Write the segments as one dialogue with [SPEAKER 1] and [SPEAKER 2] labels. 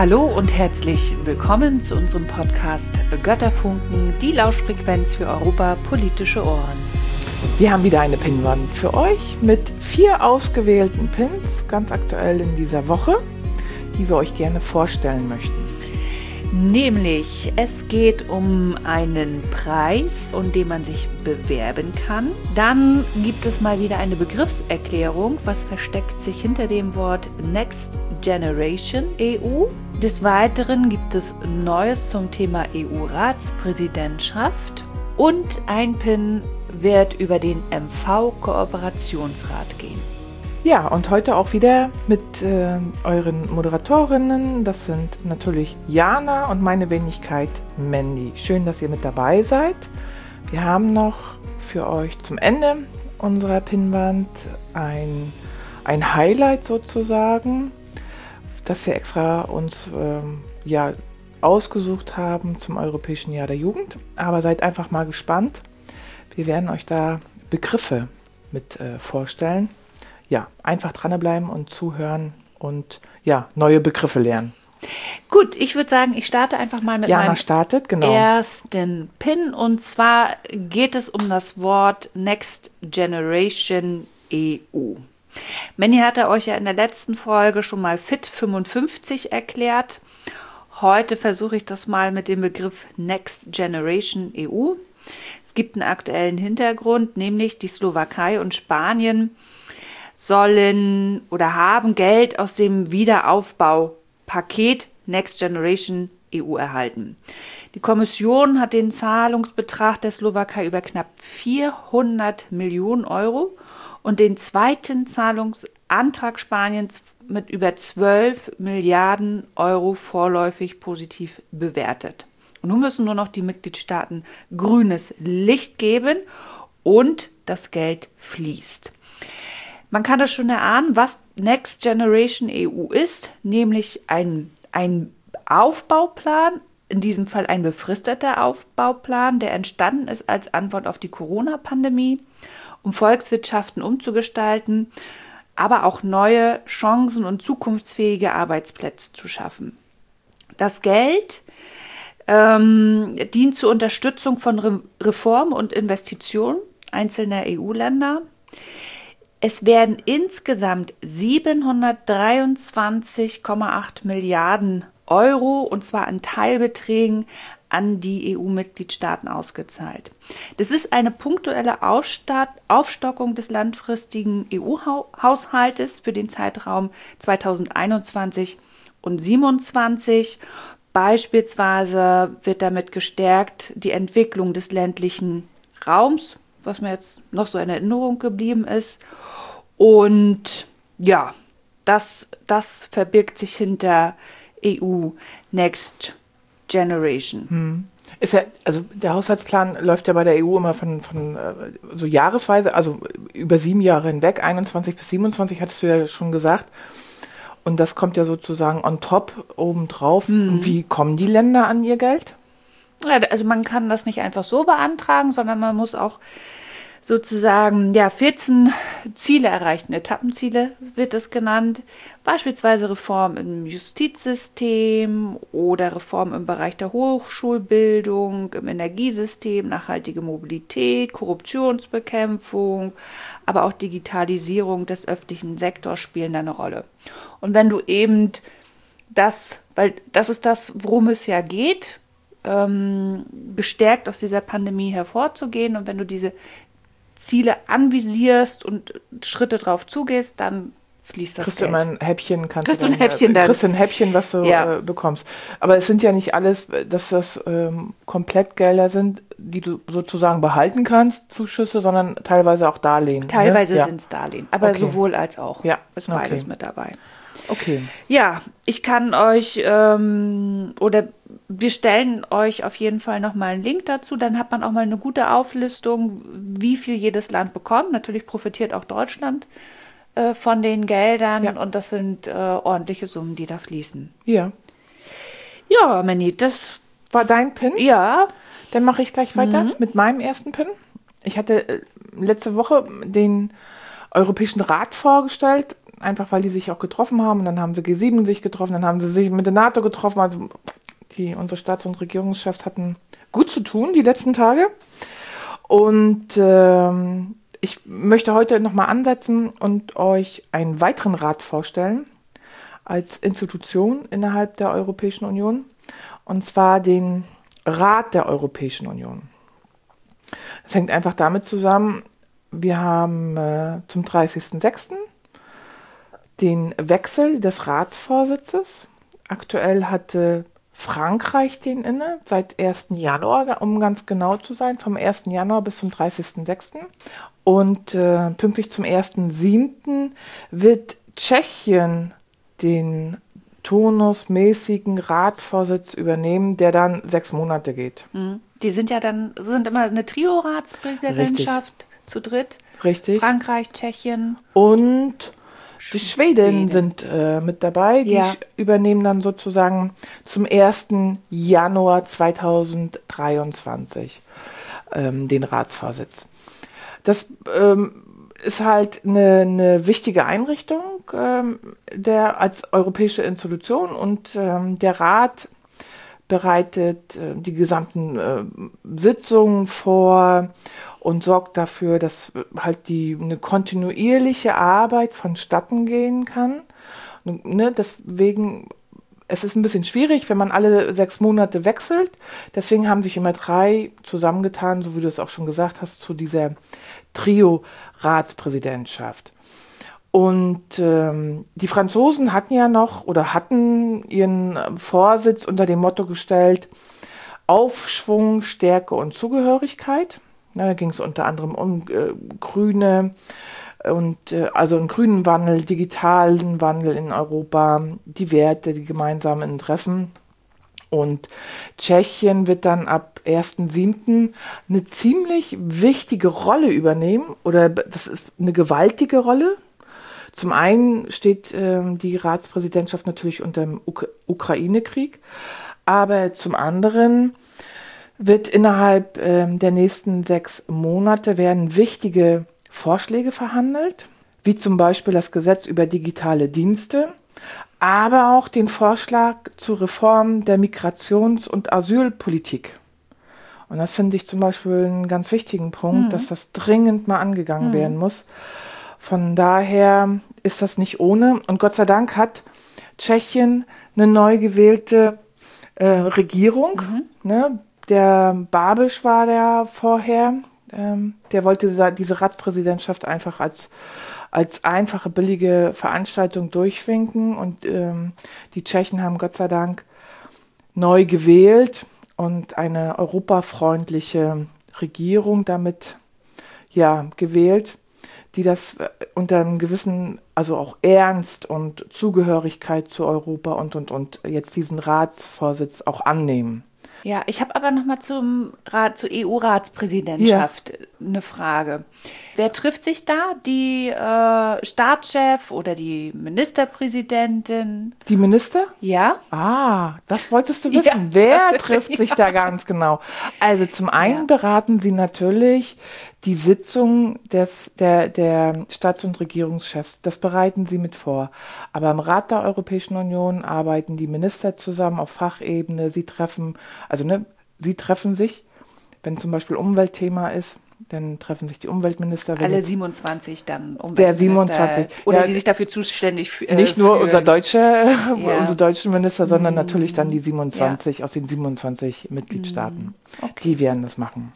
[SPEAKER 1] Hallo und herzlich willkommen zu unserem Podcast Götterfunken, die Lauschfrequenz für Europa, politische Ohren.
[SPEAKER 2] Wir haben wieder eine Pinnwand für euch mit 4 ausgewählten Pins, ganz aktuell in dieser Woche, die wir euch gerne vorstellen möchten.
[SPEAKER 1] Nämlich, es geht um einen Preis, um den man sich bewerben kann. Dann gibt es mal wieder eine Begriffserklärung, was versteckt sich hinter dem Wort Next Generation EU. Des Weiteren gibt es Neues zum Thema EU-Ratspräsidentschaft und ein Pin wird über den MV-Kooperationsrat gehen.
[SPEAKER 2] Ja, und heute auch wieder mit euren Moderatorinnen. Das sind natürlich Jana und meine Wenigkeit Mandy. Schön, dass ihr mit dabei seid. Wir haben noch für euch zum Ende unserer Pinnwand ein Highlight sozusagen, das wir extra uns ausgesucht haben zum Europäischen Jahr der Jugend. Aber seid einfach mal gespannt. Wir werden euch da Begriffe mit vorstellen. Ja, einfach dranbleiben und zuhören und ja, neue Begriffe lernen.
[SPEAKER 1] Gut, ich würde sagen, ich starte einfach mal mit meinem ersten Pin. Und zwar geht es um das Wort Next Generation EU. Manny hatte euch ja in der letzten Folge schon mal Fit 55 erklärt. Heute versuche ich das mal mit dem Begriff Next Generation EU. Es gibt einen aktuellen Hintergrund, nämlich die Slowakei und Spanien sollen oder haben Geld aus dem Wiederaufbaupaket Next Generation EU erhalten. Die Kommission hat den Zahlungsbetrag der Slowakei über knapp 400 Millionen Euro und den zweiten Zahlungsantrag Spaniens mit über 12 Milliarden Euro vorläufig positiv bewertet. Und nun müssen nur noch die Mitgliedstaaten grünes Licht geben und das Geld fließt. Man kann das schon erahnen, was Next Generation EU ist, nämlich ein Aufbauplan, in diesem Fall ein befristeter Aufbauplan, der entstanden ist als Antwort auf die Corona-Pandemie, um Volkswirtschaften umzugestalten, aber auch neue Chancen und zukunftsfähige Arbeitsplätze zu schaffen. Das Geld dient zur Unterstützung von Reform und Investitionen einzelner EU-Länder. Es werden insgesamt 723,8 Milliarden Euro, und zwar an Teilbeträgen, an die EU-Mitgliedstaaten ausgezahlt. Das ist eine punktuelle Aufstockung des langfristigen EU-Haushaltes für den Zeitraum 2021 und 2027. Beispielsweise wird damit gestärkt die Entwicklung des ländlichen Raums, was mir jetzt noch so in Erinnerung geblieben ist. Und ja, das verbirgt sich hinter EU Next Generation.
[SPEAKER 2] Ist ja, also der Haushaltsplan läuft ja bei der EU immer von so jahresweise, also über 7 Jahre hinweg, 21 bis 27 hattest du ja schon gesagt. Und das kommt ja sozusagen on top obendrauf. Wie kommen die Länder an ihr Geld?
[SPEAKER 1] Ja, also man kann das nicht einfach so beantragen, sondern man muss auch sozusagen 14 Ziele erreichen. Etappenziele wird es genannt. Beispielsweise Reform im Justizsystem oder Reform im Bereich der Hochschulbildung, im Energiesystem, nachhaltige Mobilität, Korruptionsbekämpfung, aber auch Digitalisierung des öffentlichen Sektors spielen da eine Rolle. Und wenn du eben weil das ist das, worum es ja geht, gestärkt aus dieser Pandemie hervorzugehen. Und wenn du diese Ziele anvisierst und Schritte drauf zugehst, dann fließt das
[SPEAKER 2] Geld.
[SPEAKER 1] Geld.
[SPEAKER 2] Kriegst du immer ein Häppchen,
[SPEAKER 1] kriegst du ein
[SPEAKER 2] Häppchen, was du bekommst. Aber es sind ja nicht alles, dass das Komplettgelder sind, die du sozusagen behalten kannst, Zuschüsse, sondern teilweise auch Darlehen.
[SPEAKER 1] Teilweise sind es Darlehen, aber sowohl als auch.
[SPEAKER 2] Ja.
[SPEAKER 1] Ist beides mit dabei.
[SPEAKER 2] Okay.
[SPEAKER 1] Ja, ich kann euch oder wir stellen euch auf jeden Fall nochmal einen Link dazu. Dann hat man auch mal eine gute Auflistung, wie viel jedes Land bekommt. Natürlich profitiert auch Deutschland von den Geldern und das sind ordentliche Summen, die da fließen.
[SPEAKER 2] Ja.
[SPEAKER 1] Ja, Manny, das
[SPEAKER 2] war dein Pin?
[SPEAKER 1] Ja.
[SPEAKER 2] Dann mache ich gleich weiter mit meinem ersten Pin. Ich hatte letzte Woche den Europäischen Rat vorgestellt. einfach weil die sich auch getroffen haben. Und dann haben sie G7 sich getroffen, dann haben sie sich mit der NATO getroffen. Also unsere Staats- und Regierungschefs hatten gut zu tun die letzten Tage. Und ich möchte heute nochmal ansetzen und euch einen weiteren Rat vorstellen als Institution innerhalb der Europäischen Union. Und zwar den Rat der Europäischen Union. Das hängt einfach damit zusammen, wir haben zum 30.06. den Wechsel des Ratsvorsitzes. Aktuell hatte Frankreich den inne, seit 1. Januar, um ganz genau zu sein, vom 1. Januar bis zum 30.06. Und pünktlich zum 1.07. wird Tschechien den turnusmäßigen Ratsvorsitz übernehmen, der dann 6 Monate geht.
[SPEAKER 1] Die sind immer eine Trio-Ratspräsidentschaft zu dritt.
[SPEAKER 2] Richtig.
[SPEAKER 1] Frankreich, Tschechien.
[SPEAKER 2] Und die Schweden sind mit dabei. Die übernehmen dann sozusagen zum 1. Januar 2023 den Ratsvorsitz. Das ist halt eine wichtige Einrichtung als europäische Institution und der Rat bereitet die gesamten Sitzungen vor und sorgt dafür, dass halt eine kontinuierliche Arbeit vonstatten gehen kann. Deswegen, es ist ein bisschen schwierig, wenn man alle 6 Monate wechselt. Deswegen haben sich immer 3 zusammengetan, so wie du es auch schon gesagt hast, zu dieser Trio-Ratspräsidentschaft. Und die Franzosen hatten ihren Vorsitz unter dem Motto gestellt, Aufschwung, Stärke und Zugehörigkeit. Da ging es unter anderem um Grüne und also einen grünen Wandel, digitalen Wandel in Europa, die Werte, die gemeinsamen Interessen. Und Tschechien wird dann ab 1.07. eine ziemlich wichtige Rolle übernehmen, oder das ist eine gewaltige Rolle. Zum einen steht die Ratspräsidentschaft natürlich unter dem Ukraine-Krieg, aber zum anderen wird innerhalb der nächsten 6 Monate werden wichtige Vorschläge verhandelt, wie zum Beispiel das Gesetz über digitale Dienste, aber auch den Vorschlag zur Reform der Migrations- und Asylpolitik. Und das finde ich zum Beispiel einen ganz wichtigen Punkt, dass das dringend mal angegangen werden muss. Von daher ist das nicht ohne. Und Gott sei Dank hat Tschechien eine neu gewählte Regierung. Der Babiš war der vorher. Der wollte diese Ratspräsidentschaft einfach als einfache, billige Veranstaltung durchwinken. Und die Tschechen haben Gott sei Dank neu gewählt und eine europafreundliche Regierung damit gewählt, die das unter einem gewissen, also auch Ernst und Zugehörigkeit zu Europa und jetzt diesen Ratsvorsitz auch annehmen.
[SPEAKER 1] Ja, ich habe aber nochmal zur EU-Ratspräsidentschaft eine Frage. Wer trifft sich da? Die Staatschef oder die Ministerpräsidentin?
[SPEAKER 2] Die Minister?
[SPEAKER 1] Ja.
[SPEAKER 2] Ah, das wolltest du wissen. Ja. Wer trifft sich da ganz genau? Also zum einen beraten sie natürlich die Sitzung der Staats- und Regierungschefs. Das bereiten sie mit vor. Aber im Rat der Europäischen Union arbeiten die Minister zusammen auf Fachebene. Sie treffen sich, wenn zum Beispiel Umweltthema ist, dann treffen sich die Umweltminister.
[SPEAKER 1] Alle 27 dann Umweltminister.
[SPEAKER 2] Der 27.
[SPEAKER 1] Oder die sich dafür zuständig fühlen.
[SPEAKER 2] Nicht nur unsere deutschen Minister, sondern natürlich dann die 27 aus den 27 Mitgliedstaaten. Okay. Die werden das machen.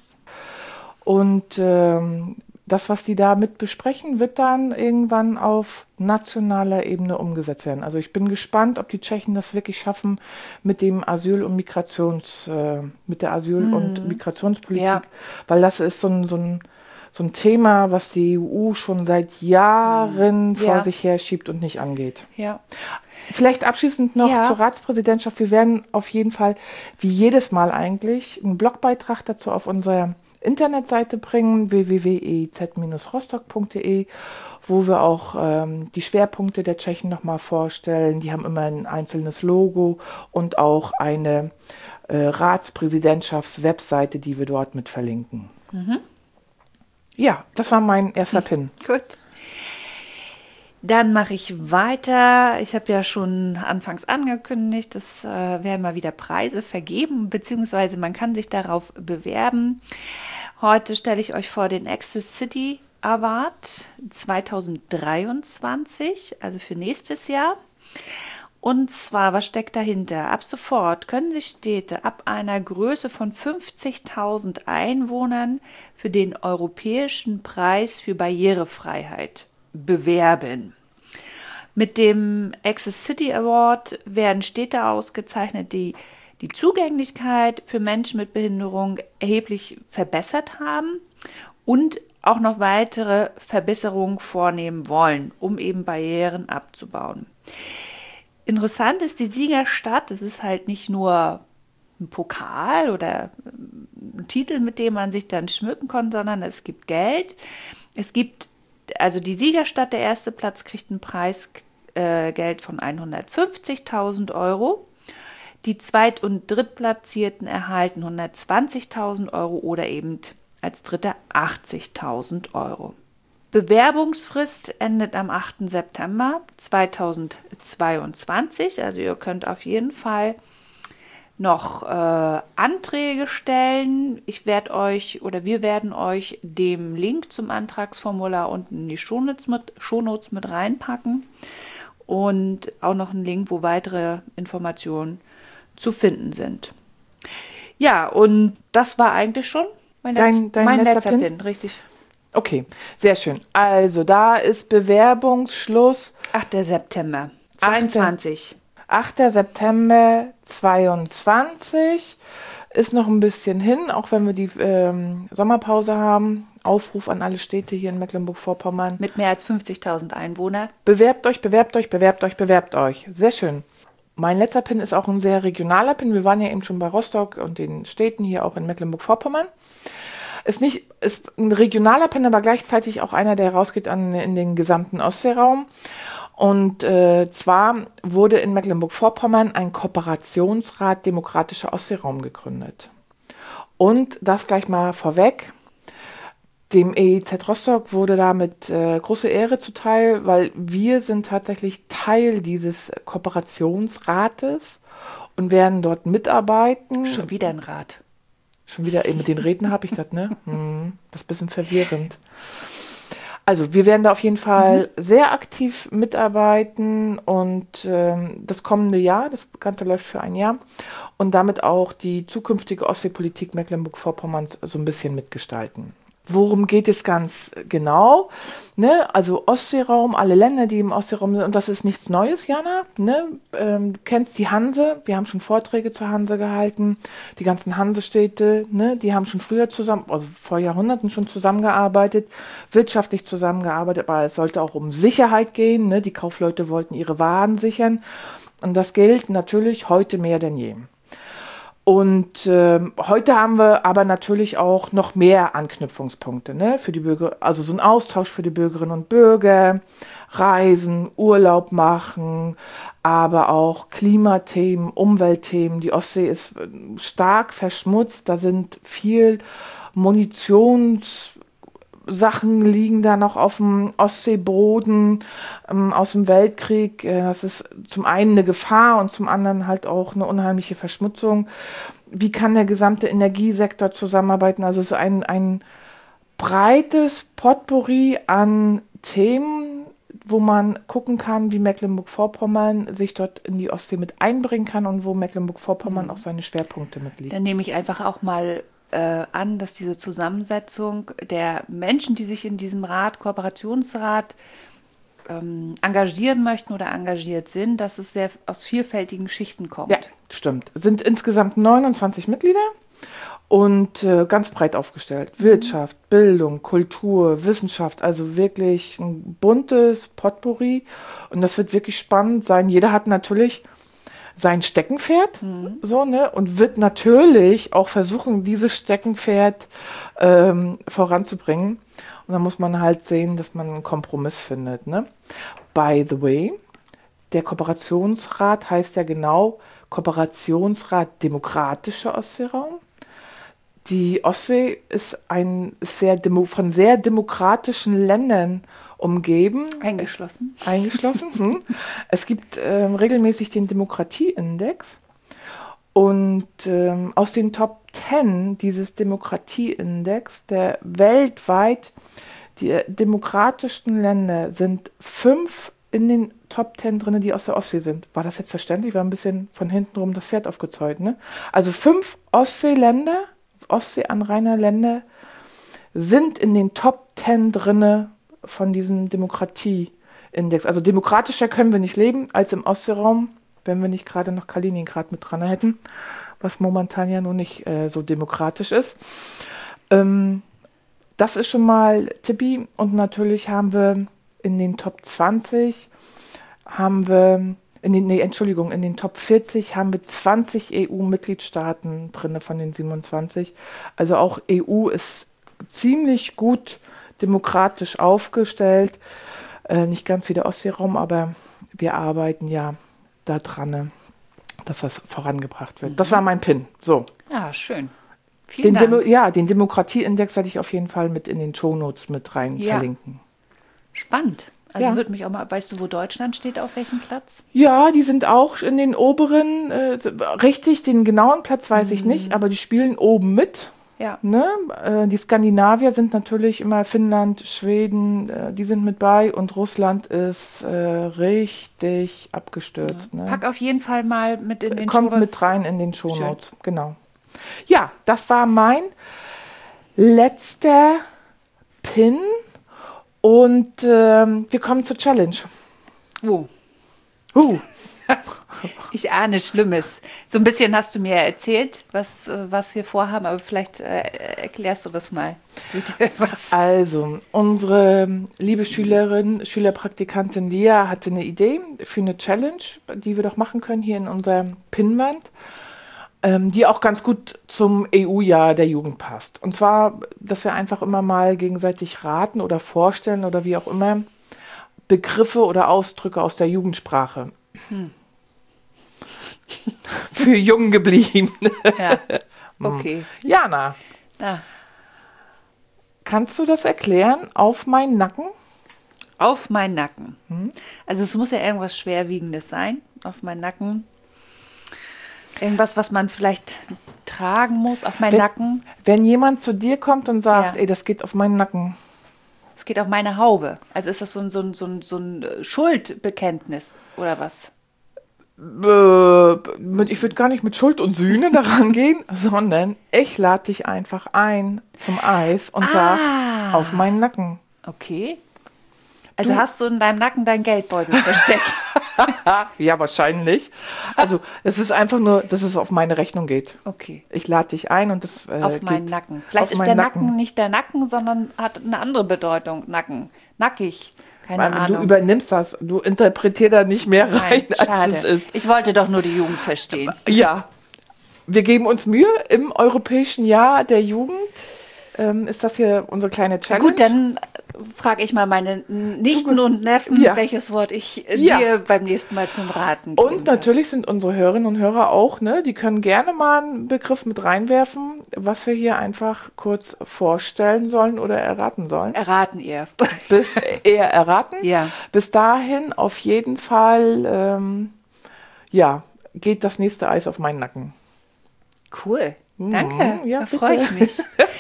[SPEAKER 2] Und das, was die da mit besprechen, wird dann irgendwann auf nationaler Ebene umgesetzt werden. Also ich bin gespannt, ob die Tschechen das wirklich schaffen mit dem mit der Asyl- und Migrationspolitik, weil das ist so ein Thema, was die EU schon seit Jahren vor sich her schiebt und nicht angeht.
[SPEAKER 1] Ja.
[SPEAKER 2] Vielleicht abschließend noch zur Ratspräsidentschaft. Wir werden auf jeden Fall, wie jedes Mal eigentlich, einen Blogbeitrag dazu auf unserer Internetseite bringen, www.ez-rostock.de, wo wir auch die Schwerpunkte der Tschechen nochmal vorstellen. Die haben immer ein einzelnes Logo und auch eine Ratspräsidentschafts-Webseite, die wir dort mit verlinken. Ja, das war mein erster Pin.
[SPEAKER 1] Gut. Dann mache ich weiter. Ich habe ja schon anfangs angekündigt, es werden mal wieder Preise vergeben, beziehungsweise man kann sich darauf bewerben. Heute stelle ich euch vor den Access City Award 2023, also für nächstes Jahr. Und zwar, was steckt dahinter? Ab sofort können sich Städte ab einer Größe von 50.000 Einwohnern für den Europäischen Preis für Barrierefreiheit bewerben. Mit dem Access City Award werden Städte ausgezeichnet, die die Zugänglichkeit für Menschen mit Behinderung erheblich verbessert haben und auch noch weitere Verbesserungen vornehmen wollen, um eben Barrieren abzubauen. Interessant ist die Siegerstadt, es ist halt nicht nur ein Pokal oder ein Titel, mit dem man sich dann schmücken kann, sondern es gibt Geld. Es gibt, also die Siegerstadt, der erste Platz, kriegt ein Preisgeld von 150.000 Euro. Die Zweit- und Drittplatzierten erhalten 120.000 Euro oder eben als Dritter 80.000 Euro. Bewerbungsfrist endet am 8. September 2022. Also ihr könnt auf jeden Fall noch Anträge stellen. Wir werden euch den Link zum Antragsformular unten in die Shownotes mit reinpacken und auch noch einen Link, wo weitere Informationen zu finden sind. Ja, und das war eigentlich schon mein letzter Pin, richtig.
[SPEAKER 2] Okay, sehr schön. Also da ist Bewerbungsschluss
[SPEAKER 1] 8. September 22.
[SPEAKER 2] 8. September 22 ist noch ein bisschen hin, auch wenn wir die Sommerpause haben. Aufruf an alle Städte hier in Mecklenburg-Vorpommern.
[SPEAKER 1] Mit mehr als 50.000 Einwohnern.
[SPEAKER 2] Bewerbt euch, bewerbt euch, bewerbt euch, bewerbt euch. Sehr schön. Mein letzter Pin ist auch ein sehr regionaler Pin. Wir waren ja eben schon bei Rostock und den Städten hier auch in Mecklenburg-Vorpommern. Ist ein regionaler Pin, aber gleichzeitig auch einer, der rausgeht in den gesamten Ostseeraum. Und zwar wurde in Mecklenburg-Vorpommern ein Kooperationsrat Demokratischer Ostseeraum gegründet. Und das gleich mal vorweg. Dem EIZ Rostock wurde damit große Ehre zuteil, weil wir sind tatsächlich Teil dieses Kooperationsrates und werden dort mitarbeiten.
[SPEAKER 1] Schon wieder ein Rat.
[SPEAKER 2] Schon wieder, mit den Räten habe ich das, ne? Das ist ein bisschen verwirrend. Also wir werden da auf jeden Fall sehr aktiv mitarbeiten und das kommende Jahr, das Ganze läuft für ein Jahr und damit auch die zukünftige Ostseepolitik Mecklenburg-Vorpommerns so ein bisschen mitgestalten. Worum geht es ganz genau? Ne? Also Ostseeraum, alle Länder, die im Ostseeraum sind, und das ist nichts Neues, Jana. Ne? Du kennst die Hanse, wir haben schon Vorträge zur Hanse gehalten. Die ganzen Hansestädte, ne? Die haben schon früher vor Jahrhunderten schon zusammengearbeitet, wirtschaftlich zusammengearbeitet, aber es sollte auch um Sicherheit gehen. Ne? Die Kaufleute wollten ihre Waren sichern und das gilt natürlich heute mehr denn je. Und heute haben wir aber natürlich auch noch mehr Anknüpfungspunkte, ne, für die Bürger, also so ein Austausch für die Bürgerinnen und Bürger, Reisen, Urlaub machen, aber auch Klimathemen, Umweltthemen. Die Ostsee ist stark verschmutzt, da sind viel Munitionssachen liegen da noch auf dem Ostseeboden aus dem Weltkrieg. Das ist zum einen eine Gefahr und zum anderen halt auch eine unheimliche Verschmutzung. Wie kann der gesamte Energiesektor zusammenarbeiten? Also es ist ein breites Potpourri an Themen, wo man gucken kann, wie Mecklenburg-Vorpommern sich dort in die Ostsee mit einbringen kann und wo Mecklenburg-Vorpommern auch seine Schwerpunkte mitliegt.
[SPEAKER 1] Dann nehme ich einfach auch mal an, dass diese Zusammensetzung der Menschen, die sich in diesem Kooperationsrat engagieren möchten oder engagiert sind, dass es sehr aus vielfältigen Schichten kommt.
[SPEAKER 2] Ja, stimmt. Es sind insgesamt 29 Mitglieder und ganz breit aufgestellt. Wirtschaft, Bildung, Kultur, Wissenschaft, also wirklich ein buntes Potpourri und das wird wirklich spannend sein. Jeder hat natürlich sein Steckenpferd, so, ne, und wird natürlich auch versuchen, dieses Steckenpferd voranzubringen. Und dann muss man halt sehen, dass man einen Kompromiss findet, ne. By the way, der Kooperationsrat heißt ja genau Kooperationsrat Demokratischer Ostseeraum. Die Ostsee ist von sehr demokratischen Ländern umgeben.
[SPEAKER 1] Eingeschlossen.
[SPEAKER 2] Es gibt regelmäßig den Demokratieindex. Und aus den Top 10 dieses Demokratieindex, der weltweit die demokratischsten Länder, sind 5 in den Top 10 drin, die aus der Ostsee sind. War das jetzt verständlich? War ein bisschen von hinten rum das Pferd aufgezäumt, ne? Also 5 Ostseeländer, Ostseeanrainerländer sind in den Top 10 drinne von diesem Demokratieindex. Also demokratischer können wir nicht leben als im Ostseeraum, wenn wir nicht gerade noch Kaliningrad mit dran hätten, was momentan ja noch nicht so demokratisch ist. Das ist schon mal Tippi. Und natürlich haben wir in den Top 20, in den Top 40 haben wir 20 EU-Mitgliedstaaten drin von den 27. Also auch EU ist ziemlich gut demokratisch aufgestellt. Nicht ganz wie der Ostseeraum, aber wir arbeiten ja daran, dass das vorangebracht wird. Das war mein Pin. So.
[SPEAKER 1] Ja, schön. Vielen Dank.
[SPEAKER 2] Den Demokratieindex werde ich auf jeden Fall mit in den Shownotes mit rein verlinken.
[SPEAKER 1] Spannend. Also würde mich auch mal, weißt du, wo Deutschland steht, auf welchem Platz?
[SPEAKER 2] Ja, die sind auch in den oberen, richtig, den genauen Platz weiß ich nicht, aber die spielen oben mit.
[SPEAKER 1] Ja.
[SPEAKER 2] Ne? Die Skandinavier sind natürlich immer Finnland, Schweden, die sind mit bei und Russland ist richtig abgestürzt.
[SPEAKER 1] Ja.
[SPEAKER 2] Ne?
[SPEAKER 1] Pack auf jeden Fall mal mit in den
[SPEAKER 2] Shownotes. Kommt mit rein in den Shownotes, genau. Ja, das war mein letzter Pin und wir kommen zur Challenge.
[SPEAKER 1] Ich ahne Schlimmes. So ein bisschen hast du mir erzählt, was wir vorhaben, aber vielleicht erklärst du das mal.
[SPEAKER 2] Also, unsere liebe Schülerpraktikantin Lea hatte eine Idee für eine Challenge, die wir doch machen können hier in unserer Pinnwand, die auch ganz gut zum EU-Jahr der Jugend passt. Und zwar, dass wir einfach immer mal gegenseitig raten oder vorstellen oder wie auch immer Begriffe oder Ausdrücke aus der Jugendsprache. Für jung geblieben.
[SPEAKER 1] Ja, okay.
[SPEAKER 2] Jana, kannst du das erklären? Auf meinen Nacken?
[SPEAKER 1] Auf meinen Nacken. Also es muss ja irgendwas Schwerwiegendes sein. Auf meinen Nacken. Irgendwas, was man vielleicht tragen muss auf meinen Nacken.
[SPEAKER 2] Wenn jemand zu dir kommt und sagt, ey, das geht auf meinen Nacken.
[SPEAKER 1] Es geht auf meine Haube. Also ist das so ein Schuldbekenntnis oder was?
[SPEAKER 2] Ich würde gar nicht mit Schuld und Sühne daran gehen, sondern ich lade dich einfach ein zum Eis und sag, auf meinen Nacken.
[SPEAKER 1] Okay. Also hast du in deinem Nacken deinen Geldbeutel versteckt?
[SPEAKER 2] Ja, wahrscheinlich. Also es ist einfach nur, dass es auf meine Rechnung geht.
[SPEAKER 1] Okay.
[SPEAKER 2] Ich lade dich ein und das
[SPEAKER 1] auf meinen Nacken. Vielleicht ist der Nacken nicht der Nacken, sondern hat eine andere Bedeutung. Nacken. Nackig. Keine Ahnung.
[SPEAKER 2] Du übernimmst das. Du interpretierst da nicht mehr rein,
[SPEAKER 1] als es ist. Ich wollte doch nur die Jugend verstehen.
[SPEAKER 2] Ja. Wir geben uns Mühe im Europäischen Jahr der Jugend. Ist das hier unsere kleine Challenge?
[SPEAKER 1] Gut, dann frage ich mal meine Nichten und Neffen, welches Wort ich dir beim nächsten Mal zum Raten gebe.
[SPEAKER 2] Und natürlich sind unsere Hörerinnen und Hörer auch, ne, die können gerne mal einen Begriff mit reinwerfen, was wir hier einfach kurz vorstellen sollen oder erraten sollen.
[SPEAKER 1] Erraten eher.
[SPEAKER 2] Eher erraten.
[SPEAKER 1] Ja.
[SPEAKER 2] Bis dahin auf jeden Fall, geht das nächste Eis auf meinen Nacken.
[SPEAKER 1] Cool. Danke, da freue ich mich.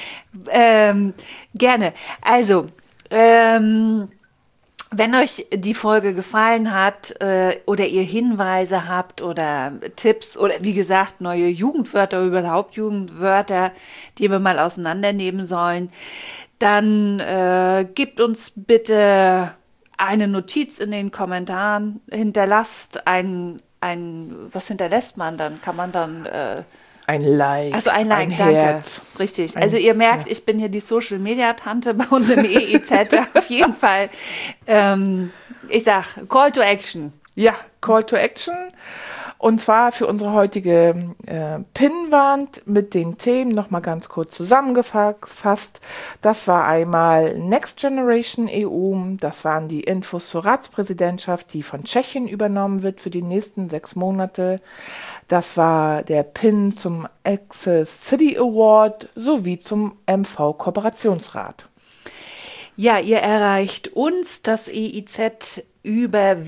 [SPEAKER 1] Gerne. Also, wenn euch die Folge gefallen hat oder ihr Hinweise habt oder Tipps oder wie gesagt neue Jugendwörter, überhaupt Jugendwörter, die wir mal auseinandernehmen sollen, dann gebt uns bitte eine Notiz in den Kommentaren, hinterlasst was hinterlässt man dann? Kann man dann...
[SPEAKER 2] Ein Like.
[SPEAKER 1] Also ein Like, danke.
[SPEAKER 2] Herz.
[SPEAKER 1] Richtig. Also ihr merkt, ich bin hier die Social-Media-Tante bei uns im EEZ. Auf jeden Fall. Ich sag, Call to Action.
[SPEAKER 2] Ja, Call to Action. Und zwar für unsere heutige Pinnwand mit den Themen nochmal ganz kurz zusammengefasst. Das war einmal Next Generation EU. Das waren die Infos zur Ratspräsidentschaft, die von Tschechien übernommen wird für die nächsten 6 Monate. Das war der Pin zum Access City Award sowie zum MV-Kooperationsrat.
[SPEAKER 1] Ja, ihr erreicht uns, das EIZ, über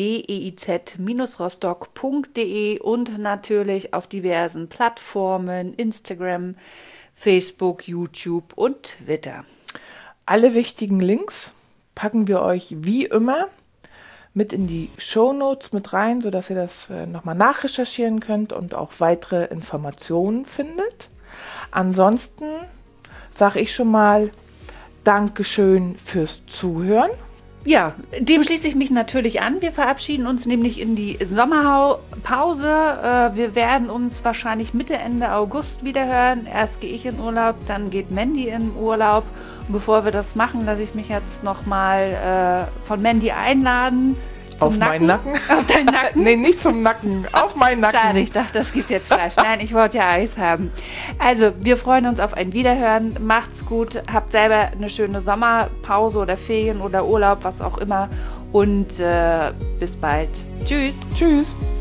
[SPEAKER 1] www.eiz-rostock.de und natürlich auf diversen Plattformen, Instagram, Facebook, YouTube und Twitter.
[SPEAKER 2] Alle wichtigen Links packen wir euch wie immer mit in die Shownotes mit rein, sodass ihr das nochmal nachrecherchieren könnt und auch weitere Informationen findet. Ansonsten sage ich schon mal Dankeschön fürs Zuhören.
[SPEAKER 1] Ja, dem schließe ich mich natürlich an. Wir verabschieden uns nämlich in die Sommerpause. Wir werden uns wahrscheinlich Mitte, Ende August wieder hören. Erst gehe ich in Urlaub, dann geht Mandy in Urlaub. Und bevor wir das machen, lasse ich mich jetzt nochmal von Mandy einladen.
[SPEAKER 2] Auf meinen Nacken?
[SPEAKER 1] Auf deinen Nacken?
[SPEAKER 2] Nee, nicht zum Nacken, auf meinen Nacken.
[SPEAKER 1] Schade, ich dachte, das gibt's jetzt Fleisch. Nein, ich wollte ja Eis haben. Also, wir freuen uns auf ein Wiederhören. Macht's gut, habt selber eine schöne Sommerpause oder Ferien oder Urlaub, was auch immer. Und bis bald. Tschüss.
[SPEAKER 2] Tschüss.